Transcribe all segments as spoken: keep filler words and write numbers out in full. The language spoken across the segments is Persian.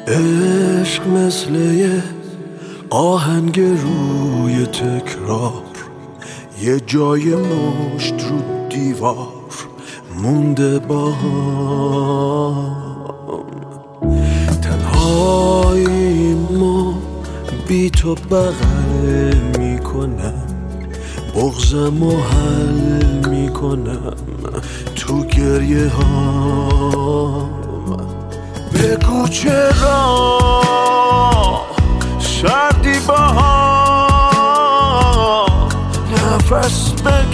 عشق مثل یه آهنگ روی تکرار، یه جای مشت رو دیوار مونده با هم. تنهاییمو بی تو بغل میکنم، بغضمو حل میکنم تو گریه هام. بگو چرا سردی با هم، نفس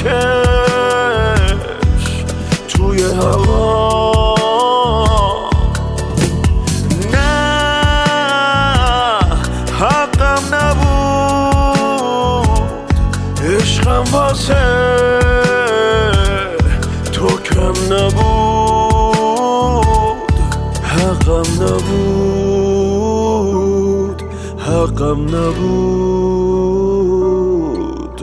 بکش توی هوا. نه حقم نبود عشقم واسه تو کم نبود، حقم نبود، حقم نبود.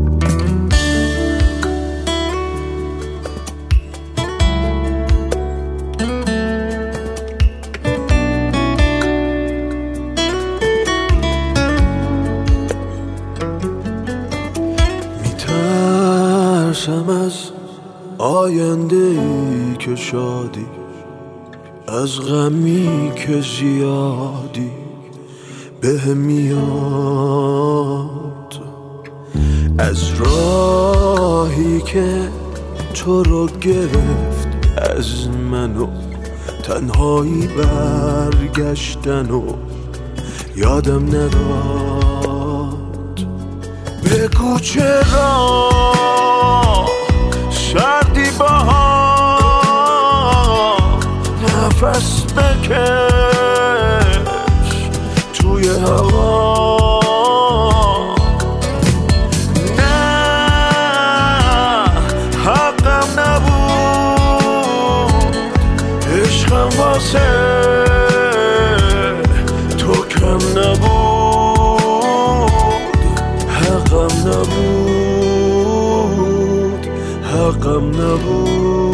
میترسم از آینده ای که شادی، از غمی که زیادی به میاد، از راهی که تو رو گرفت از منو، تنهایی برگشتن و یادم نداد. بگو چرا سردی با هم، نفس بکش توی هوا. نه حقم نبود عشقم واسه تو کم نبود، حقم نبود، حقم نبود.